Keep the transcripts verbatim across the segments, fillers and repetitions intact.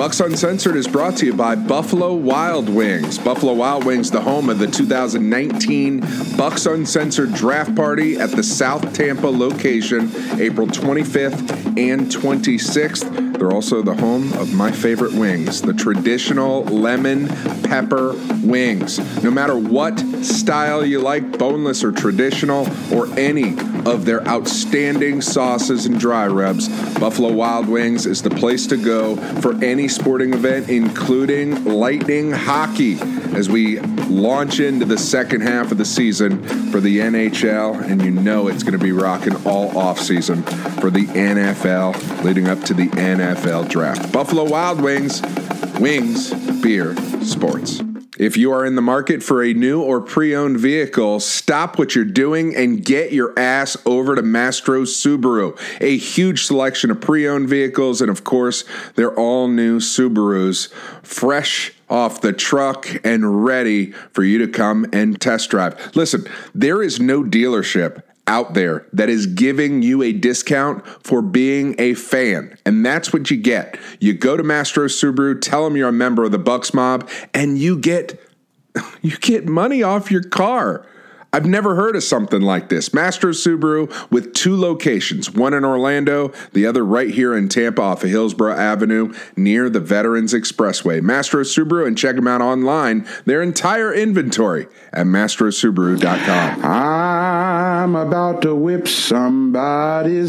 Bucks Uncensored is brought to you by Buffalo Wild Wings. Buffalo Wild Wings, the home of the two thousand nineteen Bucks Uncensored Draft Party at the South Tampa location, April twenty-fifth and twenty-sixth. They're also the home of my favorite wings, the traditional lemon pepper wings. No matter what style you like, boneless or traditional, or any of their outstanding sauces and dry rubs, Buffalo Wild Wings is the place to go for any sporting event, including Lightning hockey, as we launch into the second half of the season for the N H L, and you know it's going to be rocking all offseason for the N F L, leading up to the N F L draft. Buffalo Wild Wings, wings, beer, sports. If you are in the market for a new or pre-owned vehicle, stop what you're doing and get your ass over to Mastro Subaru. A huge selection of pre-owned vehicles, and of course, they're all new Subarus, fresh off the truck and ready for you to come and test drive. Listen, there is no dealership out there that is giving you a discount for being a fan. And that's what you get. You go to Mastro Subaru, tell them you're a member of the Bucks Mob, and you get you get money off your car. I've never heard of something like this. Mastro Subaru with two locations, one in Orlando, the other right here in Tampa off of Hillsborough Avenue near the Veterans Expressway. Mastro Subaru, and check them out online, their entire inventory at mastro subaru dot com. I'm about to whip somebody's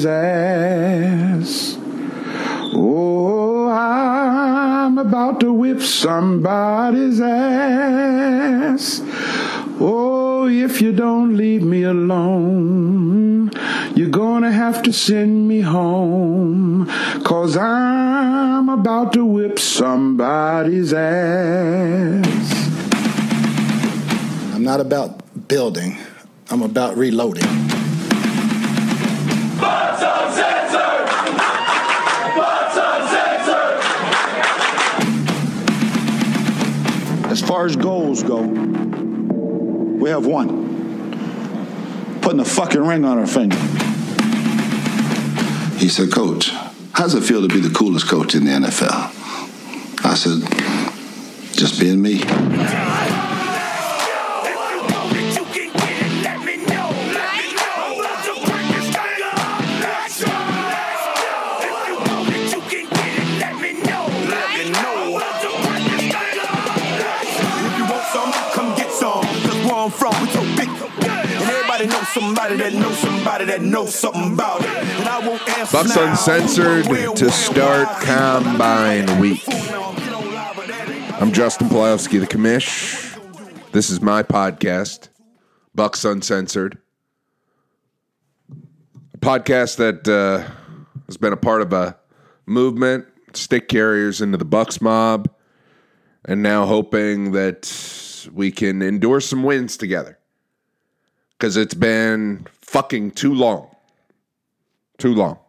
ass. Oh, I'm about to whip somebody's ass. Oh, if you don't leave me alone, you're gonna have to send me home, 'cause I'm about to whip somebody's ass. I'm not about building, I'm about reloading. Bucks Uncensored! Bucks Uncensored! As far as goals go, we have one. Putting a fucking ring on our finger. He said, "Coach, how's it feel to be the coolest coach in the N F L?" I said, "Just being me." Somebody that knows somebody that knows something about it. And I won't answer Bucks now. Uncensored to start Combine Week. I'm Justin Pawlowski, the commish. This is my podcast, Bucks Uncensored. A podcast that uh, has been a part of a movement, stick carriers into the Bucks Mob, and now hoping that we can endure some wins together. Because it's been fucking too long. Too long.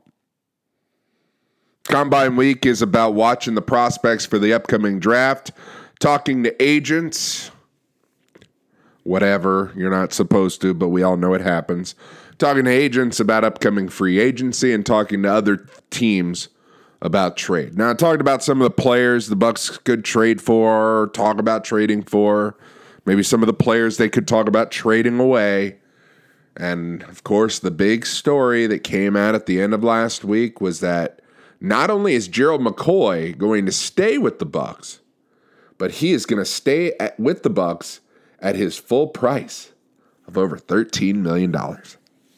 Combine Week is about watching the prospects for the upcoming draft, talking to agents, whatever, you're not supposed to, but we all know it happens. Talking to agents about upcoming free agency and talking to other teams about trade. Now, I talked about some of the players the Bucks could trade for, talk about trading for, maybe some of the players they could talk about trading away. And, of course, the big story that came out at the end of last week was that not only is Gerald McCoy going to stay with the Bucks, but he is going to stay at, with the Bucks at his full price of over thirteen million dollars.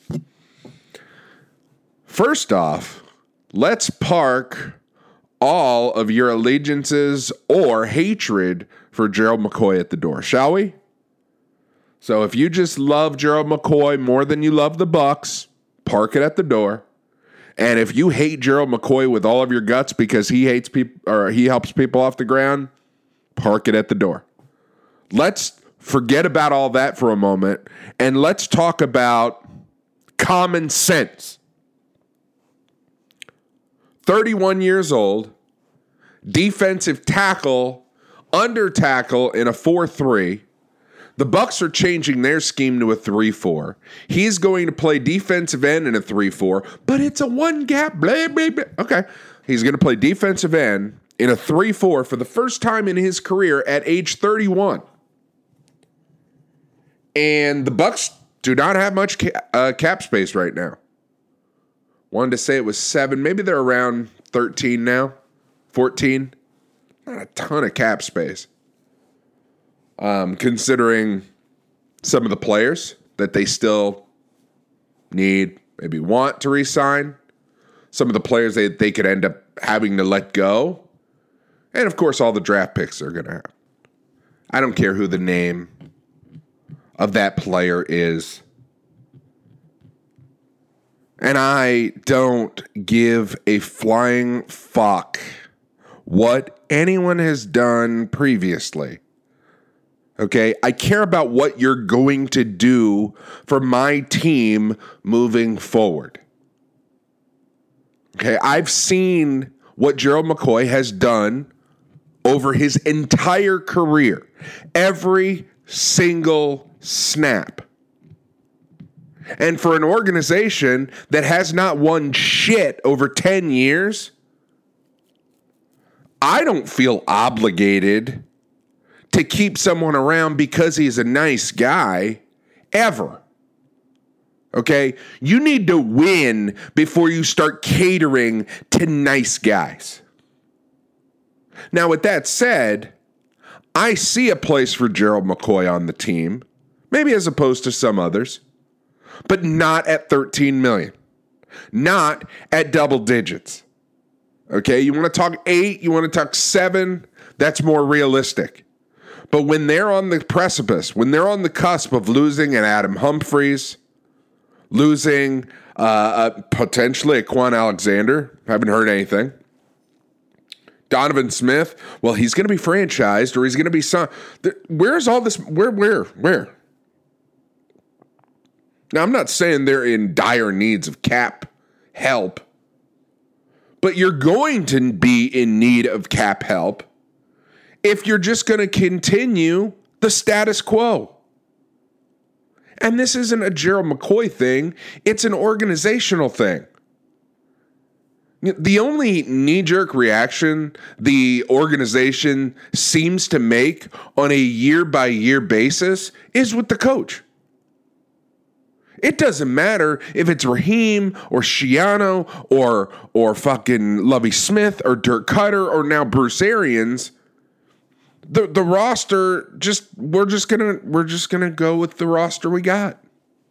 First off, let's park all of your allegiances or hatred for Gerald McCoy at the door, shall we? So if you just love Gerald McCoy more than you love the Bucks, park it at the door. And if you hate Gerald McCoy with all of your guts because he hates people or he helps people off the ground, park it at the door. Let's forget about all that for a moment and let's talk about common sense. thirty-one years old, defensive tackle, under tackle in a four three. The Bucks are changing their scheme to a three four. He's going to play defensive end in a three four, but it's a one gap. Blah, blah, blah. Okay. He's going to play defensive end in a three four for the first time in his career at age thirty-one. And the Bucks do not have much ca- uh, cap space right now. Wanted to say it was seven. Maybe they're around thirteen now, fourteen. Not a ton of cap space. Um, considering some of the players that they still need, maybe want to re-sign. Some of the players they, they could end up having to let go. And, of course, all the draft picks they're going to have. I don't care who the name of that player is. And I don't give a flying fuck what anyone has done previously. Okay? I care about what you're going to do for my team moving forward. Okay? I've seen what Gerald McCoy has done over his entire career. Every single snap. And for an organization that has not won shit over ten years, I don't feel obligated to keep someone around because he's a nice guy, ever. Okay? You need to win before you start catering to nice guys. Now, with that said, I see a place for Gerald McCoy on the team, maybe as opposed to some others, but not at thirteen million dollars, not at double digits. Okay? You want to talk eight, you want to talk seven, that's more realistic. But when they're on the precipice, when they're on the cusp of losing an Adam Humphries, losing uh, uh, potentially a Quan Alexander, haven't heard anything. Donovan Smith, well, he's going to be franchised or he's going to be some. Where's all this? Where, where, where? Now, I'm not saying they're in dire needs of cap help, but you're going to be in need of cap help if you're just going to continue the status quo. And this isn't a Gerald McCoy thing. It's an organizational thing. The only knee-jerk reaction the organization seems to make on a year-by-year basis is with the coach. It doesn't matter if it's Raheem or Schiano or or fucking Lovie Smith or Dirk Cutter or now Bruce Arians. The the roster just we're just gonna we're just gonna go with the roster we got.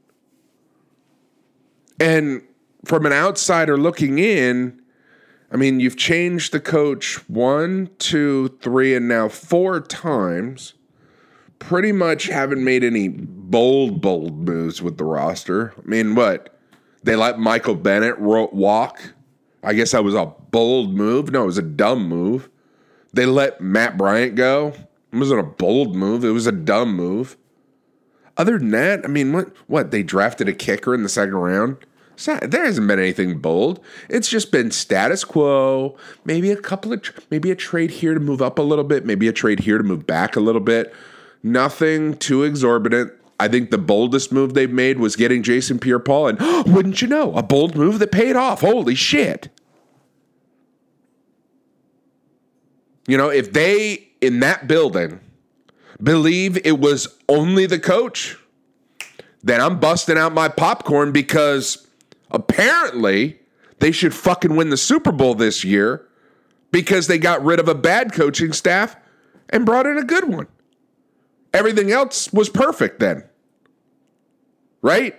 And from an outsider looking in, I mean, you've changed the coach one, two, three, and now four times. Pretty much haven't made any bold, bold moves with the roster. I mean, what? They let Michael Bennett ro- walk? I guess that was a bold move. No, it was a dumb move. They let Matt Bryant go. It wasn't a bold move. It was a dumb move. Other than that, I mean, what? What? They drafted a kicker in the second round? Not, there hasn't been anything bold. It's just been status quo. Maybe a couple of, maybe a trade here to move up a little bit. Maybe a trade here to move back a little bit. Nothing too exorbitant. I think the boldest move they've made was getting Jason Pierre-Paul, and oh, wouldn't you know, a bold move that paid off. Holy shit. You know, if they, in that building, believe it was only the coach, then I'm busting out my popcorn because apparently they should fucking win the Super Bowl this year because they got rid of a bad coaching staff and brought in a good one. Everything else was perfect then. Right?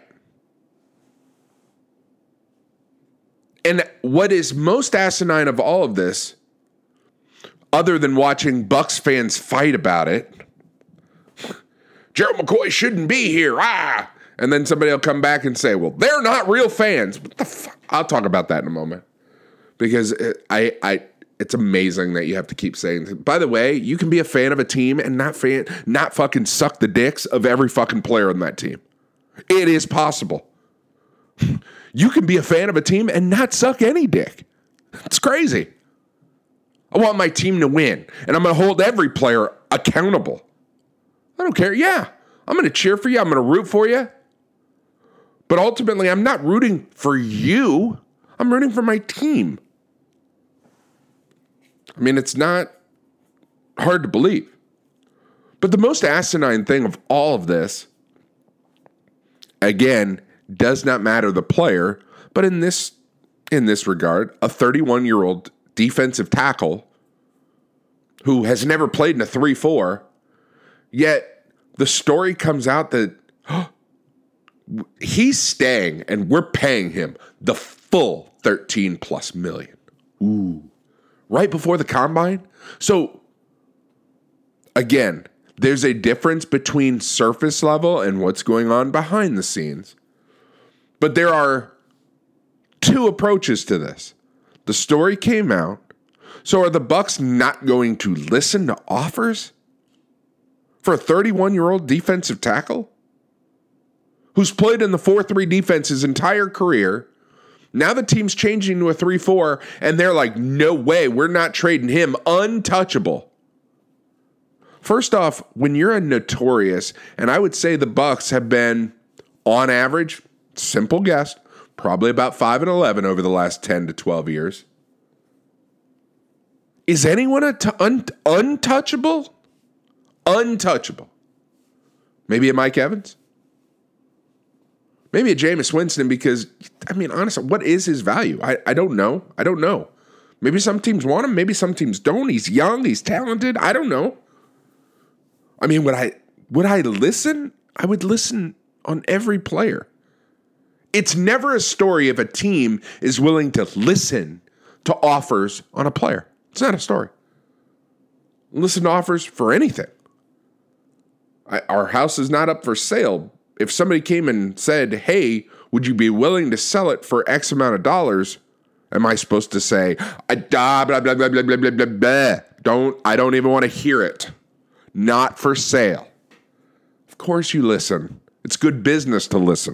And what is most asinine of all of this, other than watching Bucks fans fight about it, Gerald McCoy shouldn't be here. Ah! And then somebody will come back and say, well, they're not real fans. What the fuck? I'll talk about that in a moment. Because it, I, I, it's amazing that you have to keep saying, by the way, you can be a fan of a team and not fan, not fucking suck the dicks of every fucking player on that team. It is possible. You can be a fan of a team and not suck any dick. It's crazy. I want my team to win, and I'm going to hold every player accountable. I don't care. Yeah, I'm going to cheer for you. I'm going to root for you. But ultimately, I'm not rooting for you. I'm rooting for my team. I mean, it's not hard to believe. But the most asinine thing of all of this, again, does not matter the player, but in this in this regard, a thirty-one-year-old defensive tackle who has never played in a three four, yet the story comes out that oh, he's staying and we're paying him the full thirteen plus million. Ooh. Right before the combine? So, again, there's a difference between surface level and what's going on behind the scenes. But there are two approaches to this. The story came out. So are the Bucs not going to listen to offers for a thirty-one-year-old defensive tackle who's played in the four three defense his entire career? Now the team's changing to a three four, and they're like, no way, we're not trading him. Untouchable. First off, when you're a notorious, and I would say the Bucs have been, on average, simple guess, probably about five and eleven over the last ten to twelve years. Is anyone a t- un- untouchable? Untouchable. Maybe a Mike Evans? Maybe a Jameis Winston because, I mean, honestly, what is his value? I, I don't know. I don't know. Maybe some teams want him. Maybe some teams don't. He's young. He's talented. I don't know. I mean, would I would I listen? I would listen on every player. It's never a story if a team is willing to listen to offers on a player. It's not a story. Listen to offers for anything. I, our house is not up for sale. If somebody came and said, hey, would you be willing to sell it for X amount of dollars? Am I supposed to say, I, blah, blah, blah, blah, blah, blah, blah, blah. Don't, I don't even want to hear it. Not for sale. Of course you listen. It's good business to listen.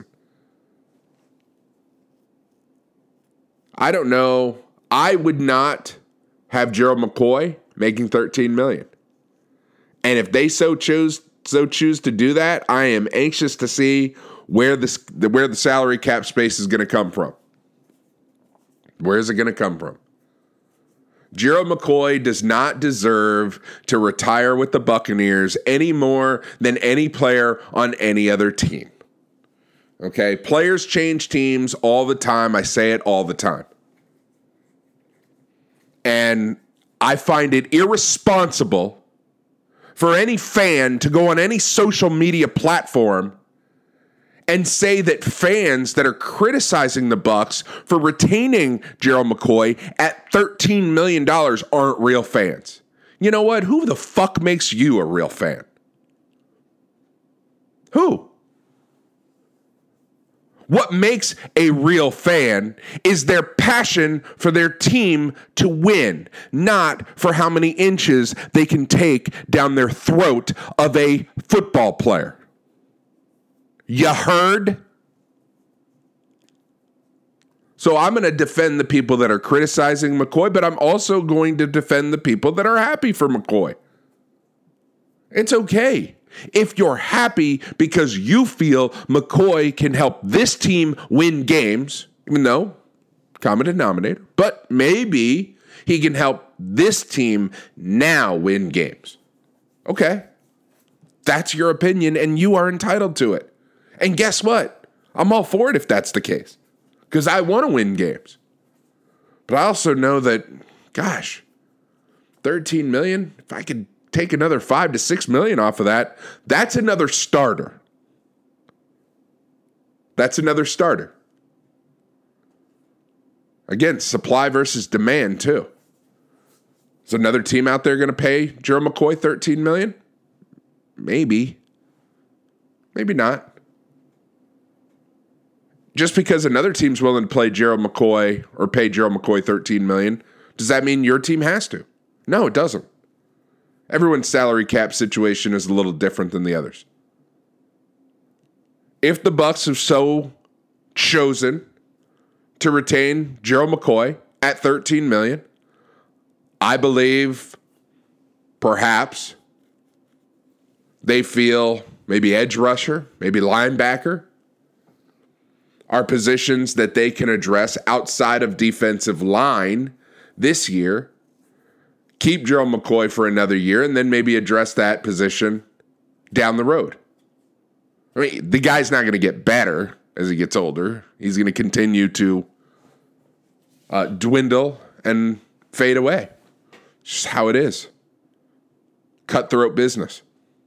I don't know. I would not have Gerald McCoy making thirteen million dollars. And if they so choose so choose to do that, I am anxious to see where this where the salary cap space is going to come from. Where is it going to come from? Gerald McCoy does not deserve to retire with the Buccaneers any more than any player on any other team. Okay? Players change teams all the time. I say it all the time. And I find it irresponsible for any fan to go on any social media platform and say that fans that are criticizing the Bucs for retaining Gerald McCoy at thirteen million dollars aren't real fans. You know what? Who the fuck makes you a real fan? Who? What makes a real fan is their passion for their team to win, not for how many inches they can take down their throat of a football player. You heard? So I'm going to defend the people that are criticizing McCoy, but I'm also going to defend the people that are happy for McCoy. It's okay. If you're happy because you feel McCoy can help this team win games, even though common denominator, but maybe he can help this team now win games. Okay. That's your opinion, and you are entitled to it. And guess what? I'm all for it if that's the case, because I want to win games. But I also know that, gosh, thirteen million dollars, if I could take another five to six million off of that, that's another starter. That's another starter. Again, supply versus demand too. Is another team out there going to pay Gerald McCoy thirteen million dollars? Maybe. Maybe not. Just because another team's willing to play Gerald McCoy or pay Gerald McCoy thirteen million dollars, does that mean your team has to? No, it doesn't. Everyone's salary cap situation is a little different than the others. If the Bucs have so chosen to retain Gerald McCoy at thirteen million dollars, I believe perhaps they feel maybe edge rusher, maybe linebacker are positions that they can address outside of defensive line this year. keep Gerald McCoy for another year and then maybe address that position down the road. I mean, the guy's not going to get better as he gets older. He's going to continue to uh, dwindle and fade away. It's just how it is. Cutthroat business.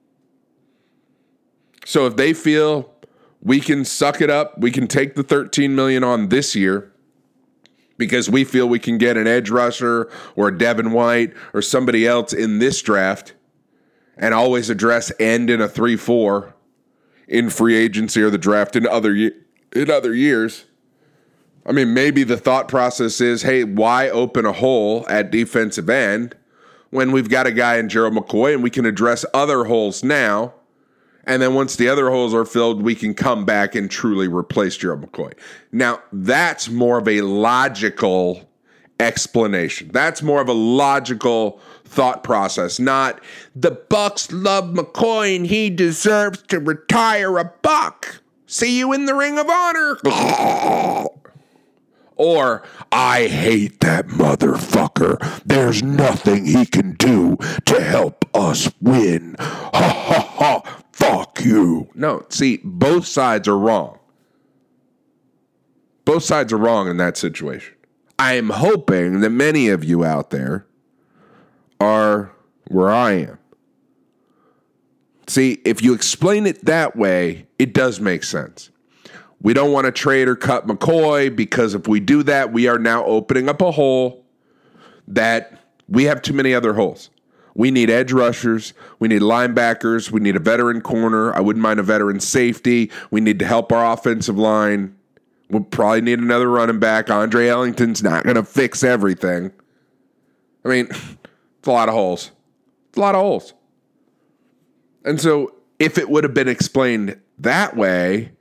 So if they feel we can suck it up, we can take the thirteen million dollars on this year because we feel we can get an edge rusher or a Devin White or somebody else in this draft and always address end in a three four in free agency or the draft in other ye- in other years. I mean, maybe the thought process is, hey, why open a hole at defensive end when we've got a guy in Gerald McCoy and we can address other holes now? And then once the other holes are filled, we can come back and truly replace Gerald McCoy. Now, that's more of a logical explanation. That's more of a logical thought process, not the Bucks love McCoy and he deserves to retire a Buck. See you in the Ring of Honor. Or, I hate that motherfucker. There's nothing he can do to help us win. Ha ha ha. Fuck you. No, see, both sides are wrong. Both sides are wrong in that situation. I am hoping that many of you out there are where I am. See, if you explain it that way, it does make sense. We don't want to trade or cut McCoy because if we do that, we are now opening up a hole that we have too many other holes. We need edge rushers. We need linebackers. We need a veteran corner. I wouldn't mind a veteran safety. We need to help our offensive line. We'll probably need another running back. Andre Ellington's not going to fix everything. I mean, it's a lot of holes. It's a lot of holes. And so if it would have been explained that way,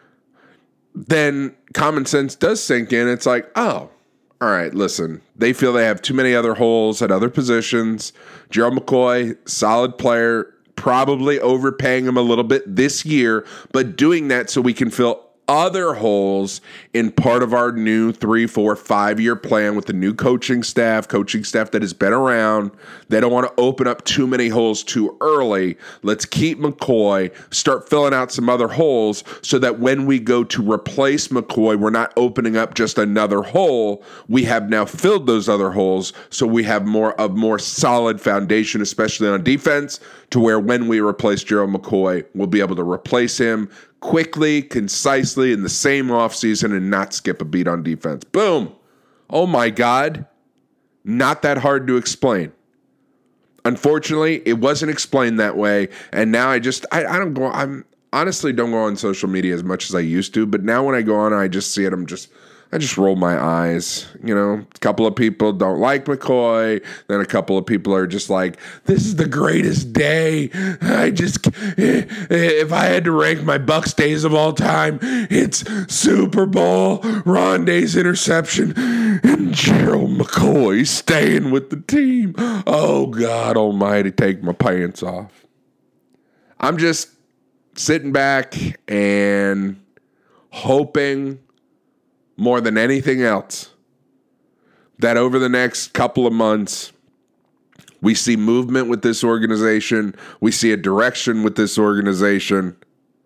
then common sense does sink in. It's like, oh, all right, listen, they feel they have too many other holes at other positions. Gerald McCoy, solid player, probably overpaying him a little bit this year, but doing that so we can fill other holes in part of our new three, four, five-year plan with the new coaching staff, coaching staff that has been around. They don't want to open up too many holes too early. Let's keep McCoy, start filling out some other holes so that when we go to replace McCoy, we're not opening up just another hole. We have now filled those other holes, so we have more of more solid foundation, especially on defense, to where when we replace Gerald McCoy, we'll be able to replace him quickly, concisely, in the same offseason and not skip a beat on defense. Boom. Oh my God. Not that hard to explain. Unfortunately, it wasn't explained that way. And now I just, I, I don't go, I'm honestly don't go on social media as much as I used to. But now when I go on, I just see it. I'm just, I just roll my eyes. You know, a couple of people don't like McCoy. Then a couple of people are just like, this is the greatest day. I just, if I had to rank my Bucks days of all time, it's Super Bowl, Rondé's interception, and Gerald McCoy staying with the team. Oh, God almighty, take my pants off. I'm just sitting back and hoping more than anything else that over the next couple of months, we see movement with this organization, we see a direction with this organization,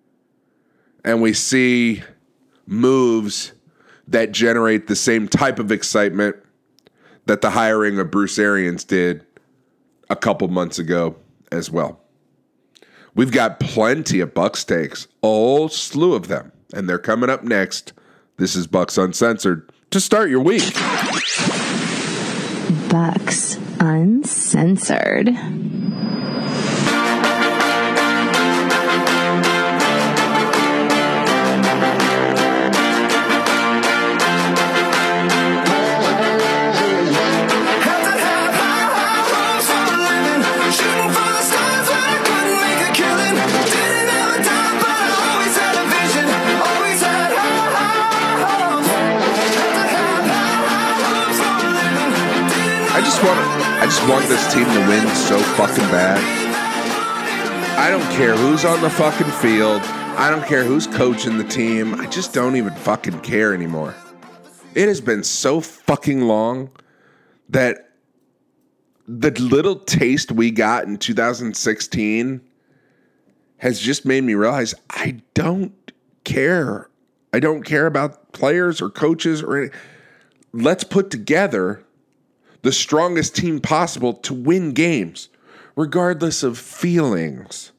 and we see moves that generate the same type of excitement that the hiring of Bruce Arians did a couple months ago as well. We've got plenty of Bucks takes, a whole slew of them, and they're coming up next. This is Bucks Uncensored to start your week. Bucks Uncensored. I just want I just want this team to win so fucking bad. I don't care who's on the fucking field. I don't care who's coaching the team. I just don't even fucking care anymore. It has been so fucking long that the little taste we got in two thousand sixteen has just made me realize I don't care. I don't care about players or coaches or anything. Let's put together the strongest team possible to win games, regardless of feelings.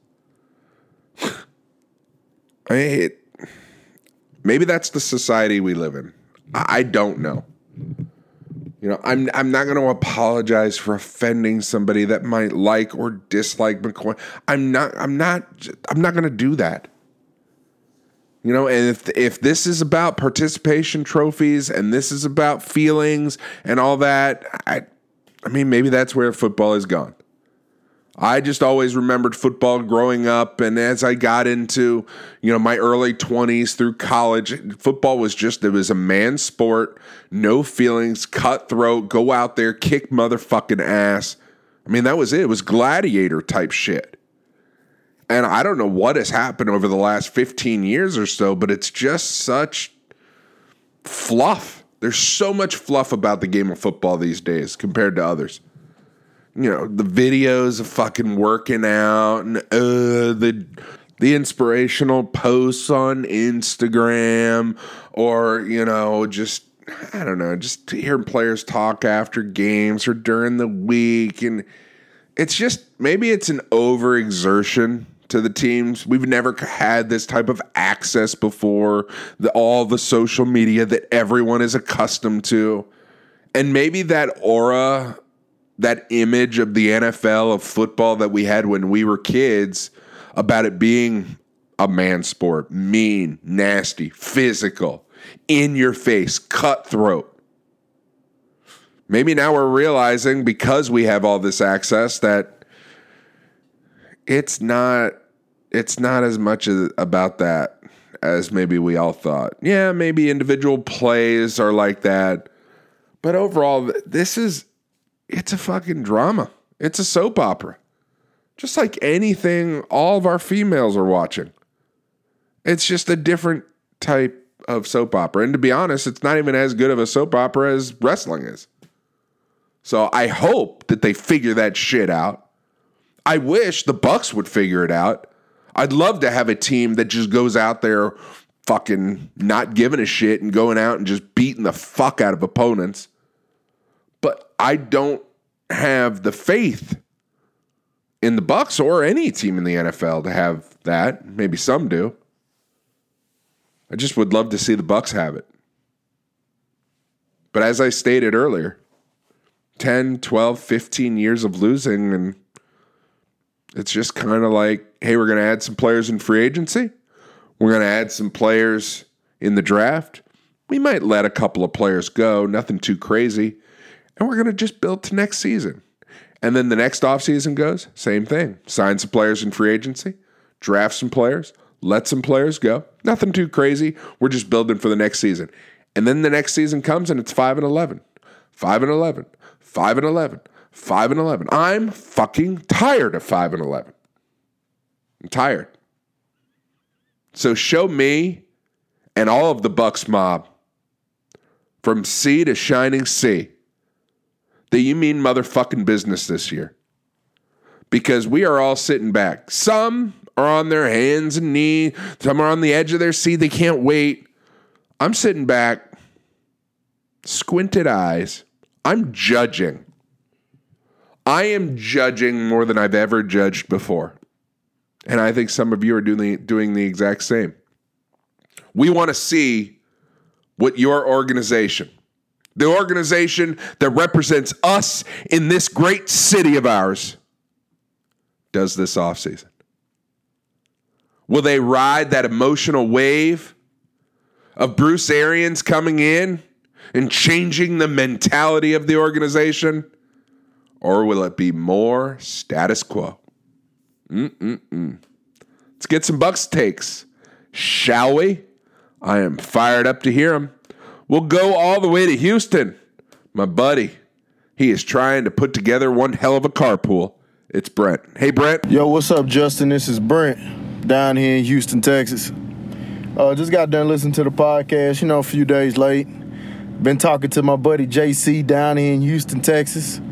I mean, it, maybe that's the society we live in. I don't know. You know, I'm I'm not going to apologize for offending somebody that might like or dislike McCoy. I'm not I'm not I'm not going to do that. You know, and if if this is about participation trophies and this is about feelings and all that, I I mean maybe that's where football has gone. I just always remembered football growing up, and as I got into, you know, my early twenties through college, football was just, it was a man's sport, no feelings, cutthroat, go out there, kick motherfucking ass. I mean, that was it. It was gladiator type shit. And I don't know what has happened over the last fifteen years or so, but it's just such fluff. There's so much fluff about the game of football these days compared to others. You know, the videos of fucking working out and uh, the the inspirational posts on Instagram, or, you know, just, I don't know, just hearing players talk after games or during the week. And it's just, maybe it's an overexertion to the teams. We've never had this type of access before, the, all the social media that everyone is accustomed to. And maybe that aura, that image of the N F L, of football that we had when we were kids, about it being a man sport, mean, nasty, physical, in your face, cutthroat. Maybe now we're realizing, because we have all this access, that it's not it's not as much about that as maybe we all thought. Yeah, maybe individual plays are like that, but overall, this is It's a fucking drama. It's a soap opera. Just like anything all of our females are watching. It's just a different type of soap opera. And to be honest, it's not even as good of a soap opera as wrestling is. So I hope that they figure that shit out. I wish the Bucks would figure it out. I'd love to have a team that just goes out there fucking not giving a shit and going out and just beating the fuck out of opponents. But I don't have the faith in the Bucks or any team in the N F L to have that. Maybe some do. I just would love to see the Bucks have it. But as I stated earlier, ten, twelve, fifteen years of losing, and it's just kind of like, hey, we're going to add some players in free agency. We're going to add some players in the draft. We might let a couple of players go, nothing too crazy. And we're going to just build to next season. And then the next offseason goes, same thing. Sign some players in free agency, draft some players, let some players go. Nothing too crazy. We're just building for the next season. And then the next season comes and it's five and eleven. five and eleven. five and eleven. five and eleven. I'm fucking tired of five and eleven. I'm tired. So show me and all of the Bucks mob, from sea to shining sea, that you mean motherfucking business this year. Because we are all sitting back. Some are on their hands and knees. Some are on the edge of their seat. They can't wait. I'm sitting back, squinted eyes. I'm judging. I am judging more than I've ever judged before. And I think some of you are doing the, doing the exact same. We want to see what your organization, the organization that represents us in this great city of ours, does this offseason. Will they ride that emotional wave of Bruce Arians coming in and changing the mentality of the organization? Or will it be more status quo? Mm-mm-mm. Let's get some Bucks takes, shall we? I am fired up to hear them. We'll go all the way to Houston. My buddy, he is trying to put together one hell of a carpool. It's Brent. Hey, Brent. Yo, what's up, Justin? This is Brent down here in Houston, Texas. Uh, just got done listening to the podcast, you know, a few days late. Been talking to my buddy J C down here in Houston, Texas,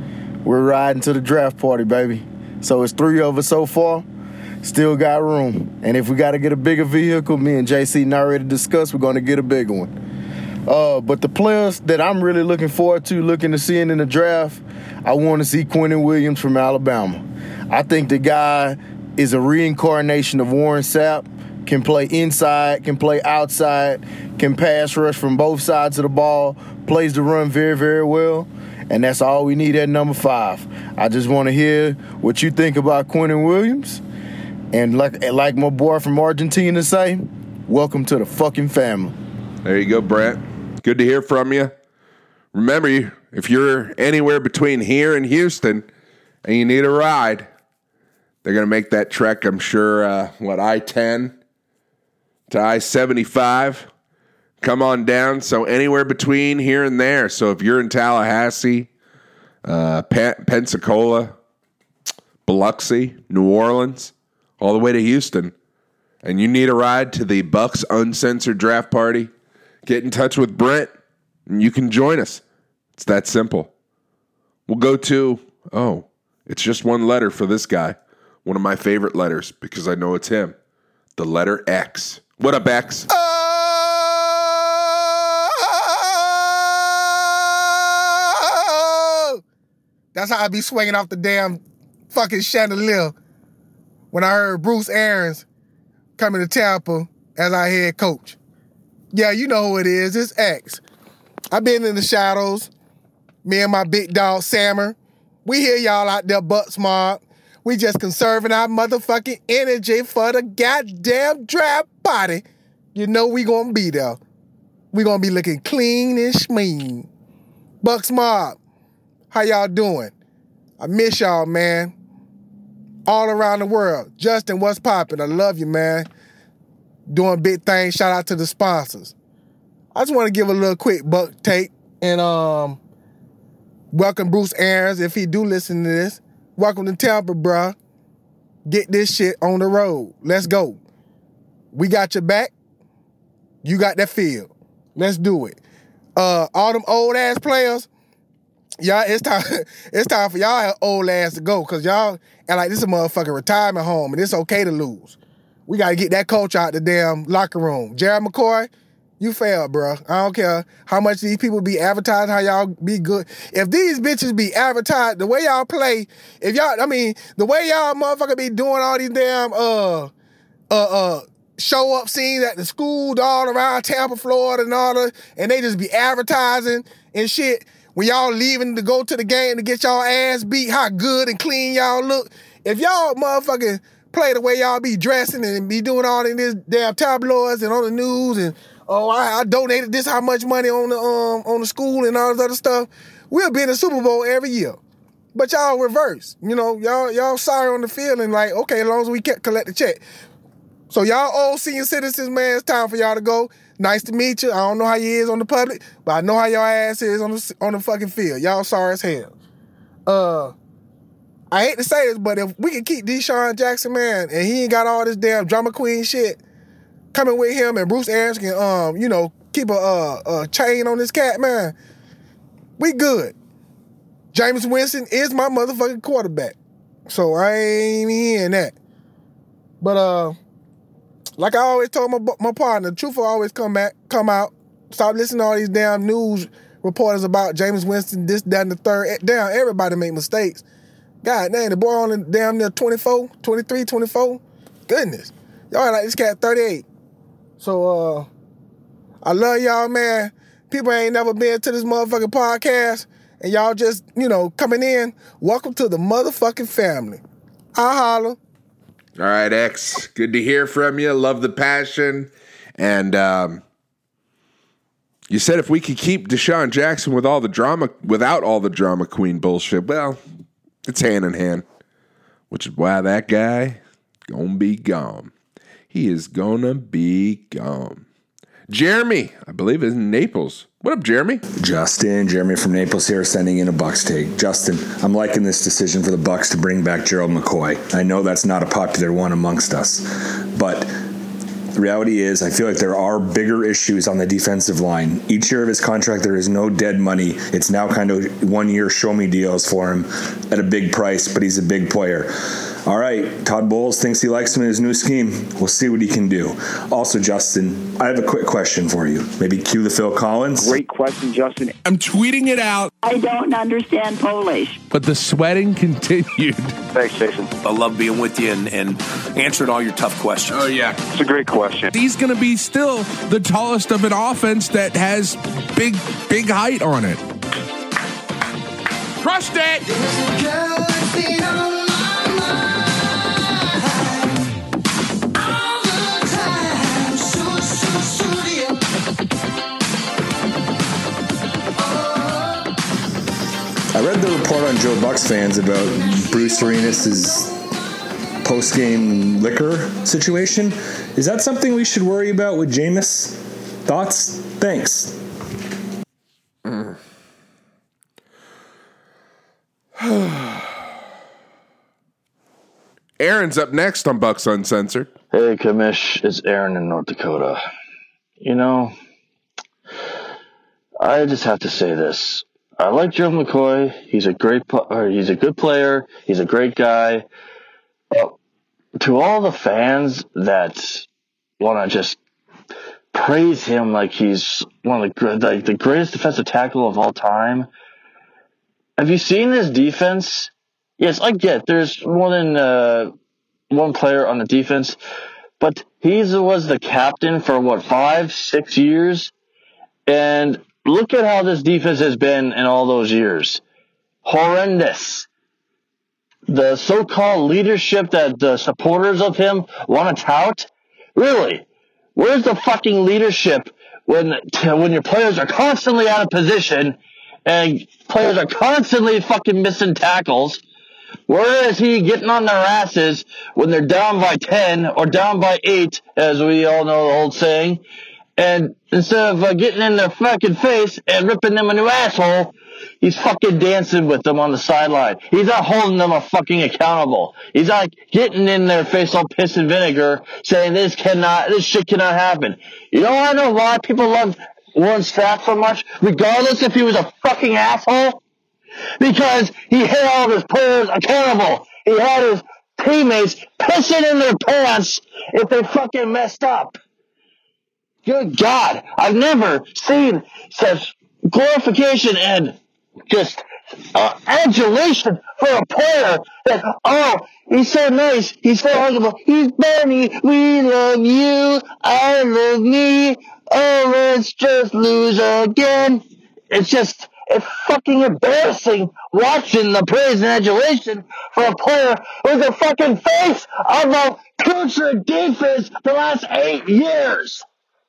we're riding to the draft party, baby. So it's three of us so far. Still got room. And if we got to get a bigger vehicle, me and J C not ready to discuss, we're going to get a bigger one. Uh, but the players that I'm really looking forward to, looking to seeing in the draft, I want to see Quinnen Williams from Alabama. I think the guy is a reincarnation of Warren Sapp, can play inside, can play outside, can pass rush from both sides of the ball, plays the run very, very well. And that's all we need at number five. I just want to hear what you think about Quinnen Williams. And like like my boy from Argentina say, welcome to the fucking family. There you go, Brent. Good to hear from you. Remember, if you're anywhere between here and Houston and you need a ride, they're going to make that trek, I'm sure, uh, what, I ten to I seventy-five. Come on down. So anywhere between here and there. So if you're in Tallahassee, uh, Pe- Pensacola, Biloxi, New Orleans, all the way to Houston, and you need a ride to the Bucks Uncensored Draft Party, get in touch with Brent, and you can join us. It's that simple. We'll go to, oh, it's just one letter for this guy. One of my favorite letters, because I know it's him. The letter X. What up, X? Oh! That's how I be swinging off the damn fucking chandelier when I heard Bruce Arians coming to Tampa as our head coach. Yeah, you know who it is. It's X. I've been in the shadows. Me and my big dog, Sammer. We hear y'all out there butt smart. We just conserving our motherfucking energy for the goddamn draft party. You know we gonna be there. We gonna be looking clean and schmean. Bucks Mob, how y'all doing? I miss y'all, man. All around the world. Justin, what's poppin'? I love you, man. Doing big things. Shout out to the sponsors. I just want to give a little quick buck take and um welcome Bruce Arians if he do listen to this. Welcome to Tampa, bruh. Get this shit on the road. Let's go. We got your back. You got that field. Let's do it. Uh, all them old ass players, y'all, it's time. It's time for y'all old ass to go, cause y'all and like this is a motherfucking retirement home, and it's okay to lose. We gotta get that coach out the damn locker room. Gerald McCoy, you failed, bro. I don't care how much these people be advertising, how y'all be good. If these bitches be advertised the way y'all play, if y'all, I mean, the way y'all motherfucker be doing all these damn uh uh uh show up scenes at the school all around Tampa, Florida, and all the, and they just be advertising and shit. When y'all leaving to go to the game to get y'all ass beat, how good and clean y'all look. If y'all motherfucking play the way y'all be dressing and be doing all in this damn tabloids and on the news and oh, I, I donated this how much money on the um on the school and all this other stuff, we'll be in the Super Bowl every year. But y'all reverse. You know, y'all y'all sorry on the field and like, okay, as long as we can collect the check. So y'all old senior citizens, man, it's time for y'all to go. Nice to meet you. I don't know how you is on the public, but I know how your ass is on the on the fucking field. Y'all sorry as hell. Uh, I hate to say this, but if we can keep Deshaun Jackson, man, and he ain't got all this damn drama queen shit coming with him, and Bruce Arians can, um, you know, keep a, uh, a chain on this cat, man, we good. Jameis Winston is my motherfucking quarterback, so I ain't hearing that. But uh. Like I always told my my partner, the truth will always come back, come out. Stop listening to all these damn news reporters about Jameis Winston, this, that, and the third. Damn, everybody make mistakes. God damn, the boy only damn near twenty-four, twenty-three, twenty-four. Goodness. Y'all like this cat thirty-eight. So, uh, I love y'all, man. People ain't never been to this motherfucking podcast, and y'all just, you know, coming in. Welcome to the motherfucking family. I holler. All right, X. Good to hear from you. Love the passion. And um, you said if we could keep Deshaun Jackson with all the drama, without all the drama queen bullshit, well, it's hand in hand. Which is why that guy gonna be gone. He is gonna be gone. Jeremy, I believe, is in Naples. What up, Jeremy? Justin, Jeremy from Naples here, sending in a Bucks take. Justin, I'm liking this decision for the Bucks to bring back Gerald McCoy. I know that's not a popular one amongst us, but The reality is, I feel like there are bigger issues on the defensive line. Each year of his contract, there is no dead money. It's now kind of one-year show-me deals for him at a big price, but he's a big player. All right, Todd Bowles thinks he likes him in his new scheme. We'll see what he can do. Also, Justin, I have a quick question for you. Maybe cue the Phil Collins. Great question, Justin. I'm tweeting it out. I don't understand Polish. But the sweating continued. Thanks, Jason. I love being with you and, and answering all your tough questions. Oh, yeah. It's a great question. He's going to be still the tallest of an offense that has big, big height on it. Crushed it! I read the report on Joe Bucks fans about Bruce Arenas' post-game liquor situation. Is that something we should worry about with Jameis? Thoughts? Thanks. Mm. Aaron's up next on Bucks Uncensored. Hey, Kamish, it's Aaron in North Dakota. You know, I just have to say this. I like Joe McCoy. He's a great, or he's a good player. He's a great guy. But to all the fans that want to just praise him like he's one of the like the greatest defensive tackle of all time, have you seen this defense? Yes, I get there's more than uh, one player on the defense, but he was the captain for what five, six years, and look at how this defense has been in all those years. Horrendous. The so-called leadership that the supporters of him want to tout? Really? Where's the fucking leadership when when your players are constantly out of position and players are constantly fucking missing tackles? Where is he getting on their asses when they're down by ten or down by eight, as we all know the old saying? And instead of uh, getting in their fucking face and ripping them a new asshole, he's fucking dancing with them on the sideline. He's not holding them a fucking accountable. He's not getting in their face all piss and vinegar saying this cannot, this shit cannot happen. You know I know why people love Warren Sapp so much, regardless if he was a fucking asshole? Because he held his players accountable. He had his teammates pissing in their pants if they fucking messed up. Good God, I've never seen such glorification and just uh, adulation for a player that, oh, he's so nice, he's so huggable, he's Bernie, we love you, I love me, oh, let's just lose again. It's just, it's fucking embarrassing watching the praise and adulation for a player who's the fucking face of a putrid defense the last eight years.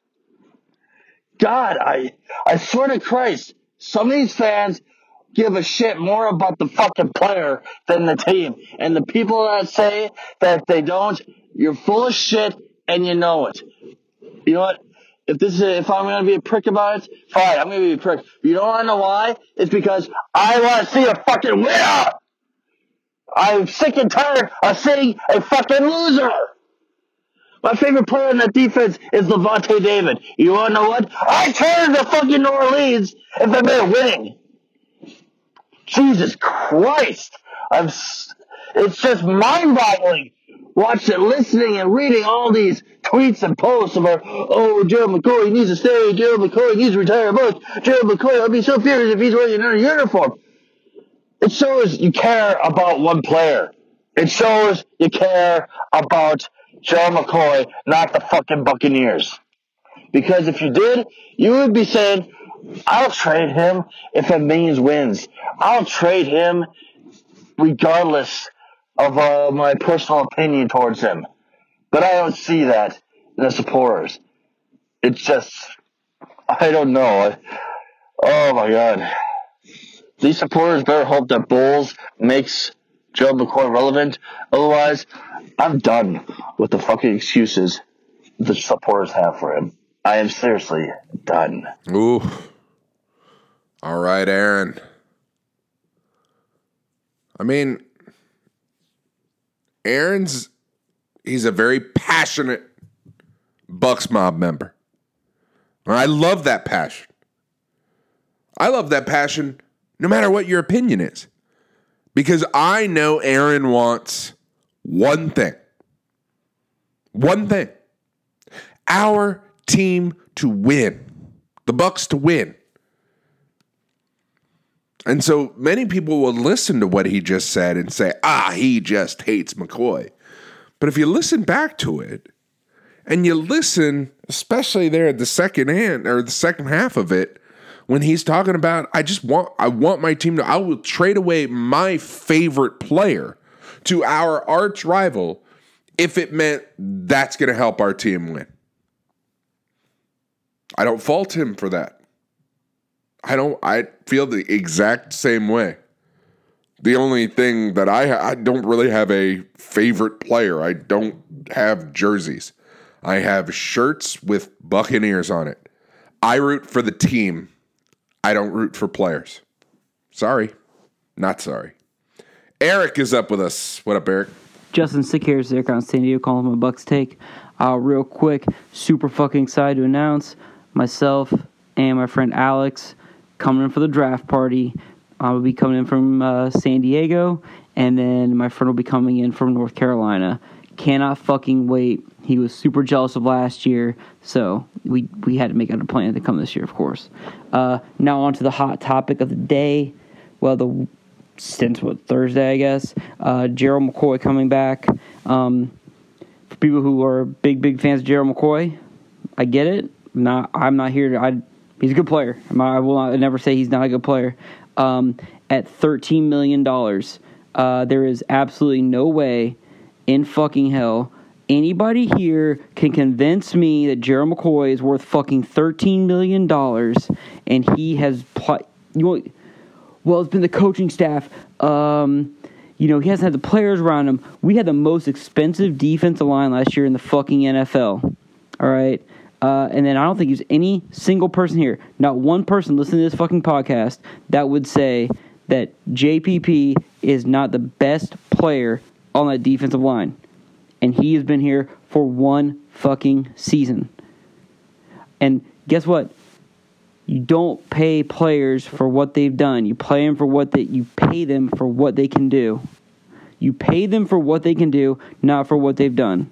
God, I I swear to Christ, some of these fans give a shit more about the fucking player than the team. And the people that say that they don't, you're full of shit and you know it. You know what? If this is, if I'm going to be a prick about it, fine, I'm going to be a prick. You don't want to know why? It's because I want to see a fucking winner. I'm sick and tired of seeing a fucking loser. My favorite player in that defense is Levante David. You want to know what? I turn to fucking New Orleans if they're winning. Jesus Christ. I'm, it's just mind-boggling watching, listening, and reading all these tweets and posts about, oh, Gerald McCoy needs to stay, Gerald McCoy needs to retire, but Gerald McCoy, I'll be so furious if he's wearing another uniform. It shows you care about one player. It shows you care about Joe McCoy, not the fucking Buccaneers. Because if you did, you would be saying, I'll trade him if it means wins. I'll trade him regardless of uh, my personal opinion towards him. But I don't see that in the supporters. It's just, I don't know. Oh my God. These supporters better hope that Bowles makes Joe McCoy relevant. Otherwise, I'm done with the fucking excuses the supporters have for him. I am seriously done. Ooh. All right, Aaron. I mean, Aaron's, he's a very passionate Bucks mob member. I love that passion. I love that passion no matter what your opinion is. Because I know Aaron wants one thing. One thing. Our team to win. The Bucks to win. And so many people will listen to what he just said and say, ah, he just hates McCoy. But if you listen back to it, and you listen, especially there at the second hand or the second half of it, when he's talking about, I just want, I want my team to, I will trade away my favorite player to our arch rival if it meant that's going to help our team win. I don't fault him for that. I don't, I feel the exact same way. The only thing that I, I don't really have a favorite player. I don't have jerseys. I have shirts with Buccaneers on it. I root for the team. I don't root for players. Sorry. Not sorry. Eric is up with us. What up, Eric? Justin Sick here. It's Eric on San Diego calling from a Bucks Take. Uh, real quick, super fucking excited to announce myself and my friend Alex coming in for the draft party. I will be coming in from uh, San Diego, and then my friend will be coming in from North Carolina. Cannot fucking wait. He was super jealous of last year, so we we had to make it a plan to come this year, of course. Uh, now on to the hot topic of the day. Well, the since what Thursday, I guess. Uh, Gerald McCoy coming back. Um, for people who are big, big fans of Gerald McCoy, I get it. I'm not I'm not here to. I, he's a good player. I'm not, I will not, never say he's not a good player. Um, at thirteen million dollars, uh, there is absolutely no way in fucking hell anybody here can convince me that Gerald McCoy is worth fucking thirteen million dollars and he has pl- you know, well, it's been the coaching staff. Um, you know, he hasn't had the players around him. We had the most expensive defensive line last year in the fucking N F L. All right? Uh, and then I don't think there's any single person here, not one person listening to this fucking podcast, that would say that J P P is not the best player on that defensive line. And he has been here for one fucking season. And guess what? You don't pay players for what they've done. You pay them for what they, you pay them for what they can do. You pay them for what they can do, not for what they've done.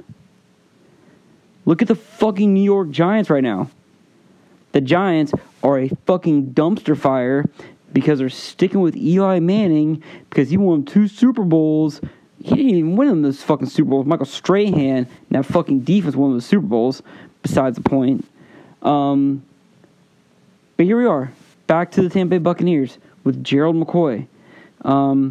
Look at the fucking New York Giants right now. The Giants are a fucking dumpster fire because they're sticking with Eli Manning because he won two Super Bowls. He didn't even win them those fucking Super Bowls. Michael Strahan and that fucking defense won those Super Bowls. Besides the point. Um, but here we are. Back to the Tampa Bay Buccaneers with Gerald McCoy. Um,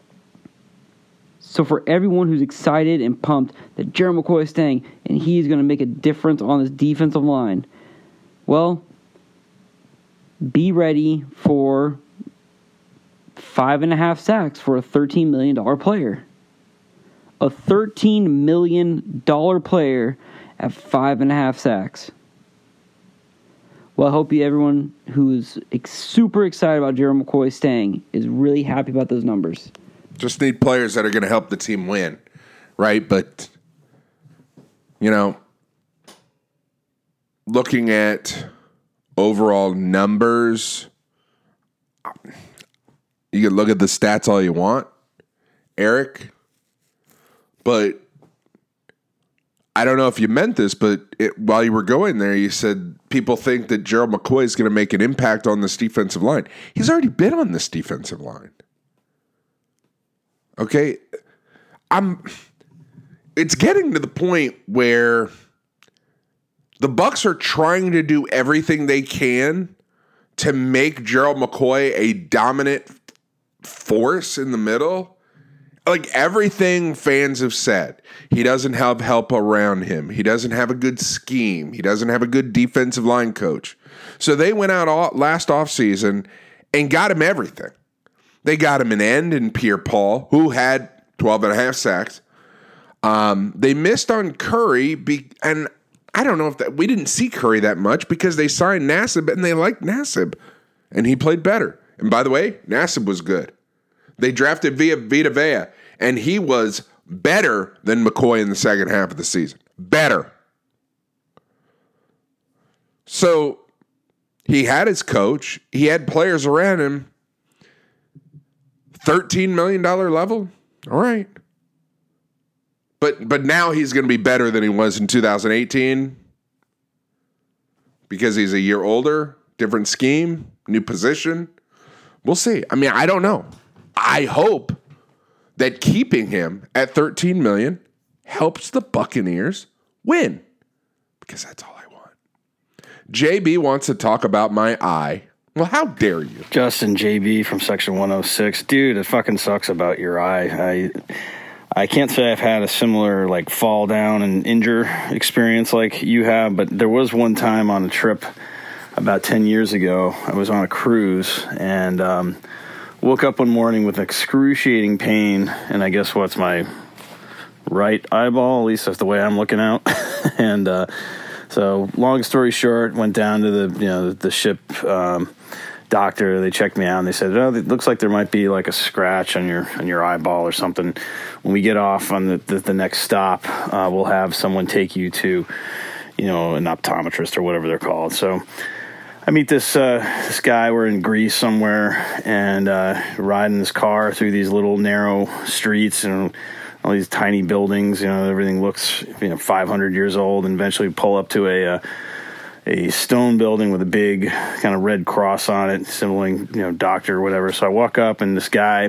so for everyone who's excited and pumped that Gerald McCoy is staying and he's going to make a difference on this defensive line, well, be ready for five and a half sacks for a thirteen million dollars player. A thirteen million dollars player at five and a half sacks. Well, I hope you, everyone who's ex- super excited about Gerald McCoy staying is really happy about those numbers. Just need players that are going to help the team win, right? But, you know, looking at overall numbers, you can look at the stats all you want, Eric, but I don't know if you meant this, but it, while you were going there, you said people think that Gerald McCoy is going to make an impact on this defensive line. He's already been on this defensive line. Okay? I'm it's getting to the point where the Bucs are trying to do everything they can to make Gerald McCoy a dominant force in the middle. Like everything fans have said, he doesn't have help around him. He doesn't have a good scheme. He doesn't have a good defensive line coach. So they went out all, last offseason and got him everything. They got him an end in Pierre Paul, who had twelve and a half sacks. Um, they missed on Curry, be, and I don't know if that we didn't see Curry that much because they signed Nassib and they liked Nassib, and he played better. And by the way, Nassib was good. They drafted Vita, Vita Vea, and he was better than McCoy in the second half of the season. Better. So he had his coach. He had players around him. thirteen million dollars level? All right. But but now he's going to be better than he was in two thousand eighteen because he's a year older, different scheme, new position. We'll see. I mean, I don't know. I hope that keeping him at thirteen million dollars helps the Buccaneers win because that's all I want. J B wants to talk about my eye. Well, how dare you? Justin, J B from Section one oh six. Dude, it fucking sucks about your eye. I I can't say I've had a similar, like, fall down and injure experience like you have, but there was one time on a trip about ten years ago. I was on a cruise and um, woke up one morning with excruciating pain, and I guess what's my right eyeball, at least that's the way I'm looking out. and uh, so, long story short, went down to the, you know, the ship um, doctor. They checked me out and they said, oh, it looks like there might be like a scratch on your on your eyeball or something. When we get off on the, the, the next stop, uh, we'll have someone take you to, you know, an optometrist or whatever they're called. So I meet this uh, this guy. We're in Greece somewhere and uh, riding this car through these little narrow streets and all these tiny buildings. You know, everything looks, you know, five hundred years old, and eventually pull up to a uh, a stone building with a big kind of red cross on it, symboling, you know, doctor or whatever. So I walk up, and this guy,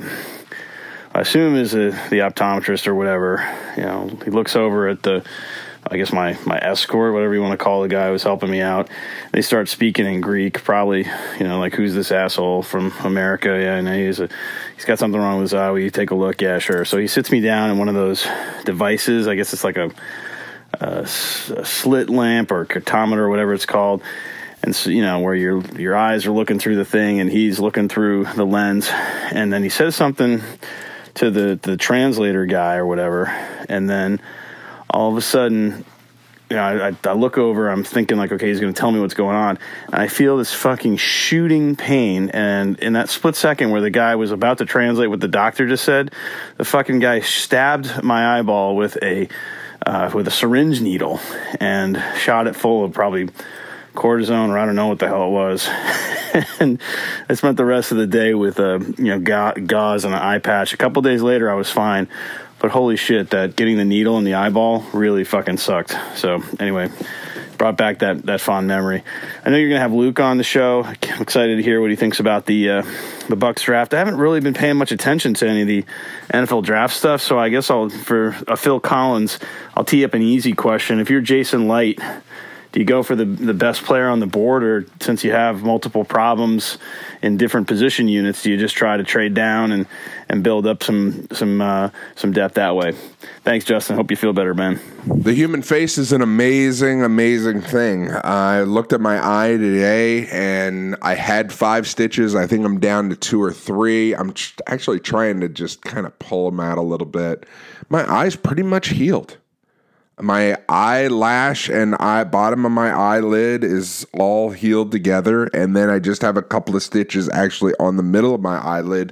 I assume is a, the optometrist or whatever, you know, he looks over at the, I guess my, my escort, whatever you want to call the guy who was helping me out. They start speaking in Greek, probably, you know, like, who's this asshole from America? Yeah, and he's a, he's got something wrong with his eye. Will you take a look? Yeah, sure. So he sits me down in one of those devices. I guess it's like a, a, a slit lamp or catometer or whatever it's called. And so, you know, where your your eyes are looking through the thing and he's looking through the lens. And then he says something to the, the translator guy or whatever. And then all of a sudden, you know, I, I look over, I'm thinking like, okay, he's going to tell me what's going on. And I feel this fucking shooting pain. And in that split second where the guy was about to translate what the doctor just said, the fucking guy stabbed my eyeball with a, uh, with a syringe needle and shot it full of probably cortisone, or I don't know what the hell it was. And I spent the rest of the day with a, you know, ga- gauze and an eye patch. A couple days later, I was fine. But holy shit, that getting the needle in the eyeball really fucking sucked. So anyway, brought back that, that fond memory. I know you're going to have Luke on the show. I'm excited to hear what he thinks about the uh, the Bucs draft. I haven't really been paying much attention to any of the N F L draft stuff, so I guess I'll, for uh, Phil Collins, I'll tee up an easy question. If you're Jason Light, do you go for the the best player on the board, or since you have multiple problems in different position units, do you just try to trade down and, and build up some some uh, some depth that way? Thanks, Justin. Hope you feel better, man. The human face is an amazing, amazing thing. I looked at my eye today, and I had five stitches. I think I'm down to two or three. I'm ch- actually trying to just kind of pull them out a little bit. My eye's pretty much healed. My eyelash and eye bottom of my eyelid is all healed together, and then I just have a couple of stitches actually on the middle of my eyelid.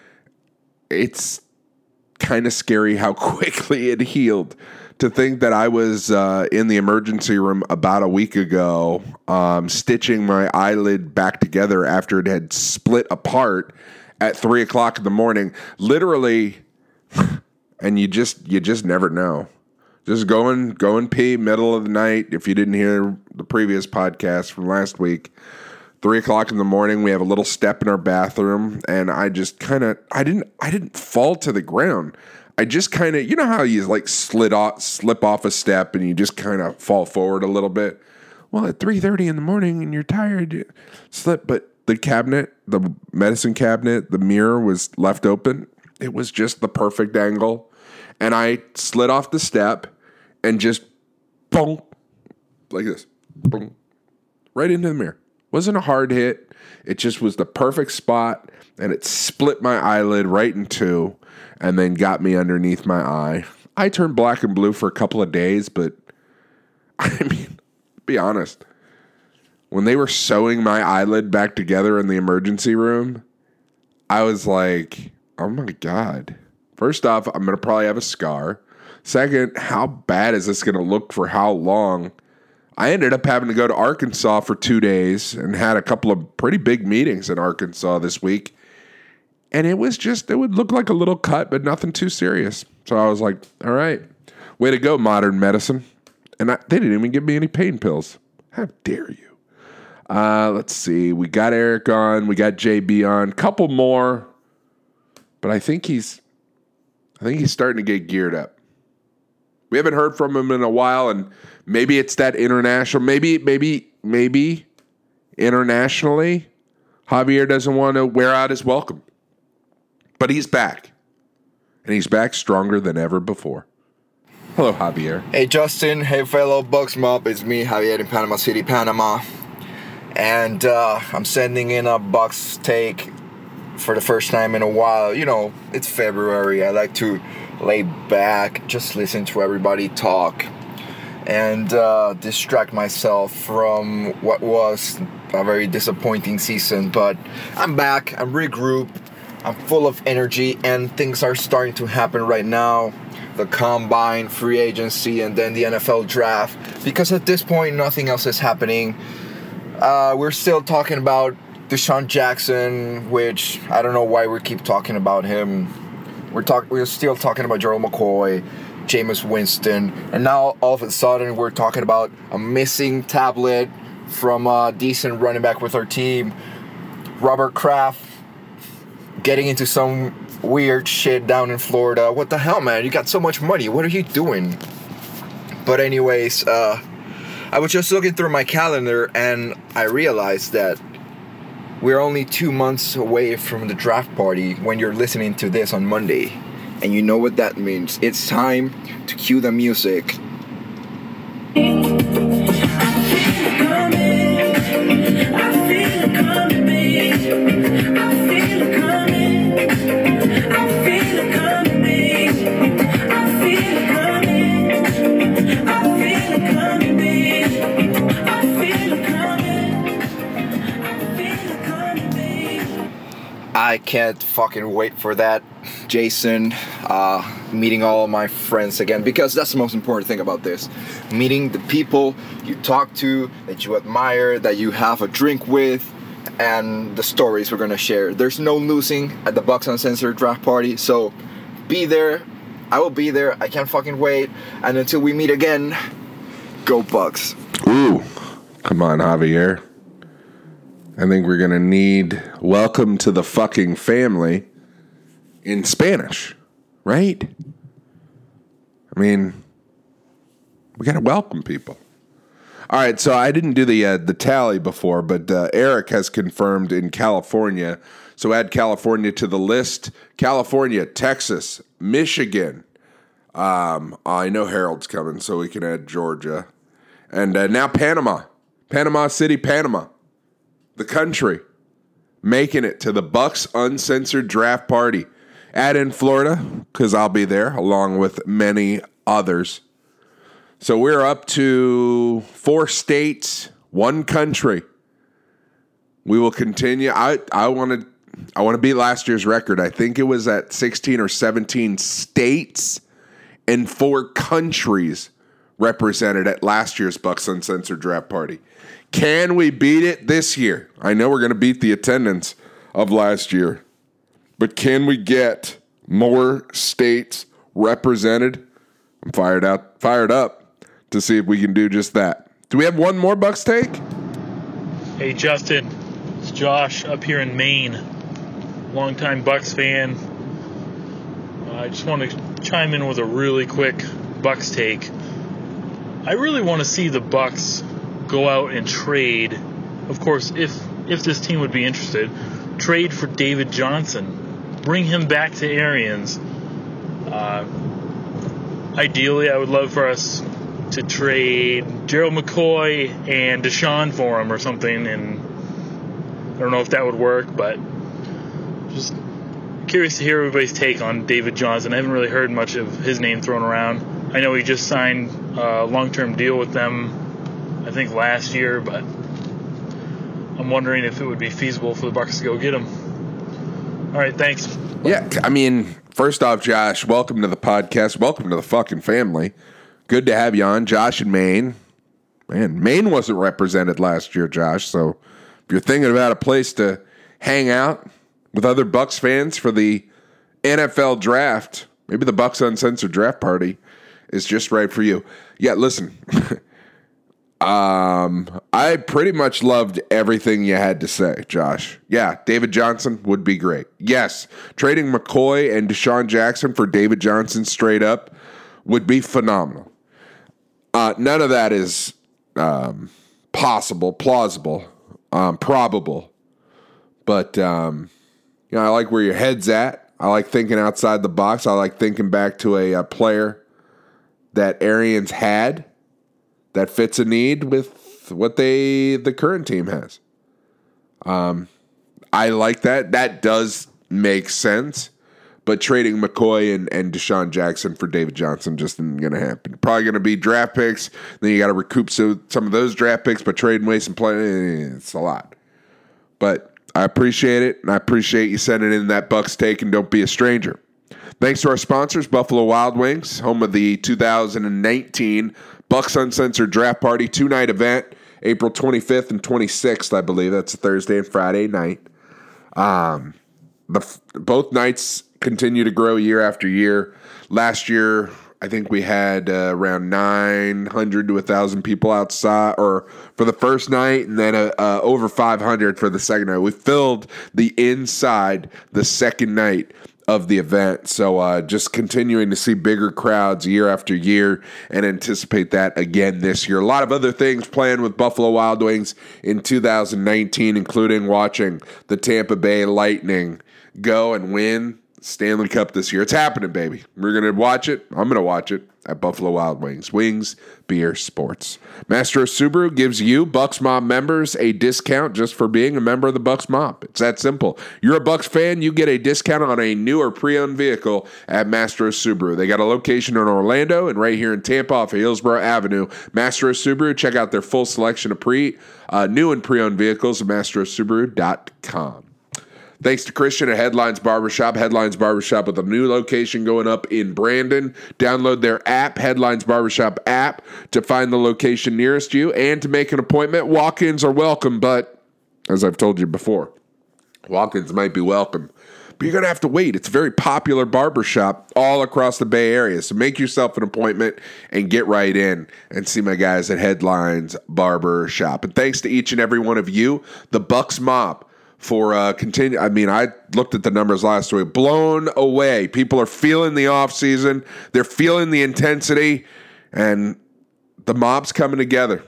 It's kind of scary how quickly it healed. To think that I was uh, in the emergency room about a week ago, um, stitching my eyelid back together after it had split apart at three o'clock in the morning, literally, and you just you just never know. Just go and, go and pee middle of the night. If you didn't hear the previous podcast from last week, three o'clock in the morning, we have a little step in our bathroom, and I just kind of, I didn't, I didn't fall to the ground. I just kind of, you know how you like slid off, slip off a step, and you just kind of fall forward a little bit. Well, at three thirty in the morning, and you're tired, you slip. But the cabinet, the medicine cabinet, the mirror was left open. It was just the perfect angle. And I slid off the step and just boom, like this, boom, right into the mirror. Wasn't a hard hit. It just was the perfect spot, and it split my eyelid right in two and then got me underneath my eye. I turned black and blue for a couple of days, but I mean, be honest. When they were sewing my eyelid back together in the emergency room, I was like, oh my God. First off, I'm going to probably have a scar. Second, how bad is this going to look for how long I ended up having to go to Arkansas for two days and had a couple of pretty big meetings in Arkansas this week. And it was just, it would look like a little cut, but nothing too serious. So I was like, all right, way to go, modern medicine. And I, they didn't even give me any pain pills. How dare you? Uh, let's see. We got Eric on. We got J B on. Couple more. But I think he's, I think he's starting to get geared up. We haven't heard from him in a while, and maybe it's that international. Maybe, maybe, maybe internationally, Javier doesn't want to wear out his welcome. But he's back. And he's back stronger than ever before. Hello, Javier. Hey, Justin. Hey, fellow Bucks Mob. It's me, Javier, in Panama City, Panama. And uh, I'm sending in a Bucks take for the first time in a while. You know, it's February. I like to lay back, just listen to everybody talk, and uh, distract myself from what was a very disappointing season. But I'm back. I'm regrouped. I'm full of energy, and things are starting to happen right now. The combine, free agency, and then the N F L draft. Because at this point, nothing else is happening. Uh, we're still talking about Deshaun Jackson, which I don't know why we keep talking about him. We're talk- We're still talking about Gerald McCoy, Jameis Winston, and now all of a sudden we're talking about a missing tablet from a decent running back with our team, Robert Kraft, getting into some weird shit down in Florida. What the hell, man? You got so much money. What are you doing? But anyways, uh, I was just looking through my calendar and I realized that we're only two months away from the draft party when you're listening to this on Monday. And you know what that means. It's time to cue the music. I can't fucking wait for that, Jason. Uh, meeting all of my friends again, because that's the most important thing about this. Meeting the people you talk to, that you admire, that you have a drink with, and the stories we're gonna share. There's no losing at the Bucks Uncensored draft party, so be there. I will be there. I can't fucking wait. And until we meet again, go Bucks. Ooh, come on, Javier. I think we're going to need welcome to the fucking family in Spanish, right? I mean, we got to welcome people. All right, so I didn't do the uh, the tally before, but uh, Eric has confirmed in California. So add California to the list. California, Texas, Michigan. Um, I know Harold's coming, so we can add Georgia. And uh, now Panama. Panama City, Panama. The country making it to the Bucks Uncensored draft party. Add in Florida, because I'll be there, along with many others. So we're up to four states, one country. We will continue. I I want to I want to beat last year's record. I think it was at sixteen or seventeen states and four countries represented at last year's Bucks Uncensored draft party. Can we beat it this year? I know we're going to beat the attendance of last year, but can we get more states represented? I'm fired out, fired up to see if we can do just that. Do we have one more Bucks take? Hey, Justin. It's Josh up here in Maine. Longtime Bucks fan. Uh, I just want to chime in with a really quick Bucks take. I really want to see the Bucks go out and trade, of course, if if this team would be interested, trade for David Johnson. Bring him back to Arians. Uh, ideally, I would love for us to trade Gerald McCoy and Deshaun for him or something, and I don't know if that would work, but just curious to hear everybody's take on David Johnson. I haven't really heard much of his name thrown around. I know he just signed a long-term deal with them, I think last year, but I'm wondering if it would be feasible for the Bucks to go get him. All right, thanks. Yeah, I mean, first off, Josh, welcome to the podcast. Welcome to the fucking family. Good to have you on, Josh in Maine. Man, Maine wasn't represented last year, Josh. So if you're thinking about a place to hang out with other Bucs fans for the N F L draft, maybe the Bucs Uncensored Draft Party is just right for you. Yeah, listen. um, I pretty much loved everything you had to say, Josh. Yeah, David Johnson would be great. Yes, trading McCoy and Deshaun Jackson for David Johnson straight up would be phenomenal. Uh, none of that is um, possible, plausible, um, probable. But, um, you know, I like where your head's at. I like thinking outside the box. I like thinking back to a, a player that Arians had that fits a need with what they the current team has. Um, I like that. That does make sense. But trading McCoy and, and Deshaun Jackson for David Johnson just isn't going to happen. Probably going to be draft picks. Then you got to recoup so, some of those draft picks, but trading away some play, it's a lot. But I appreciate it, and I appreciate you sending in that Bucs take, and don't be a stranger. Thanks to our sponsors, Buffalo Wild Wings, home of the two thousand nineteen Bucs Uncensored Draft Party two-night event, April twenty-fifth and twenty-sixth, I believe. That's a Thursday and Friday night. Um, the both nights continue to grow year after year. Last year, I think we had uh, around nine hundred to one thousand people outside, or for the first night, and then uh, uh, over five hundred for the second night. We filled the inside the second night of the event. So uh, just continuing to see bigger crowds year after year and anticipate that again this year. A lot of other things planned with Buffalo Wild Wings in two thousand nineteen, including watching the Tampa Bay Lightning go and win Stanley Cup this year. It's happening, baby. We're going to watch it. I'm going to watch it at Buffalo Wild Wings. Wings, beer, sports. Mastro Subaru gives you, Bucs Mob members, a discount just for being a member of the Bucs Mob. It's that simple. You're a Bucs fan, you get a discount on a new or pre-owned vehicle at Mastro Subaru. They got a location in Orlando and right here in Tampa off of Hillsborough Avenue. Mastro Subaru, check out their full selection of pre, uh, new and pre-owned vehicles at mastro subaru dot com. Thanks to Christian at Headlines Barbershop. Headlines Barbershop with a new location going up in Brandon. Download their app, Headlines Barbershop app, to find the location nearest you and to make an appointment. Walk-ins are welcome, but as I've told you before, walk-ins might be welcome, but you're going to have to wait. It's a very popular barbershop all across the Bay Area, so make yourself an appointment and get right in and see my guys at Headlines Barbershop. And thanks to each and every one of you, the Bucs Mob, for uh, continue. I mean, I looked at the numbers last week. Blown away. People are feeling the offseason. They're feeling the intensity. And the mob's coming together.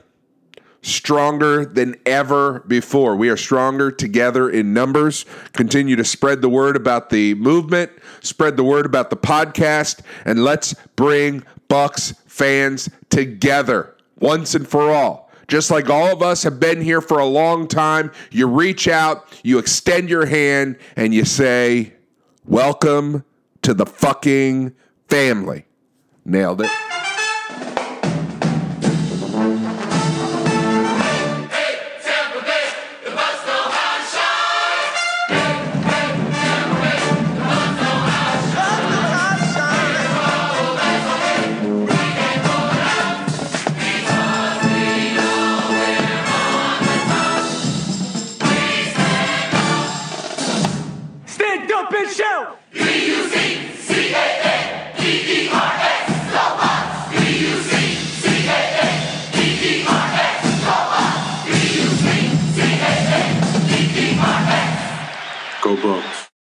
Stronger than ever before. We are stronger together in numbers. Continue to spread the word about the movement. Spread the word about the podcast. And let's bring Bucs fans together once and for all. Just like all of us have been here for a long time, you reach out, you extend your hand, and you say, welcome to the fucking family. Nailed it. Stand up and shout!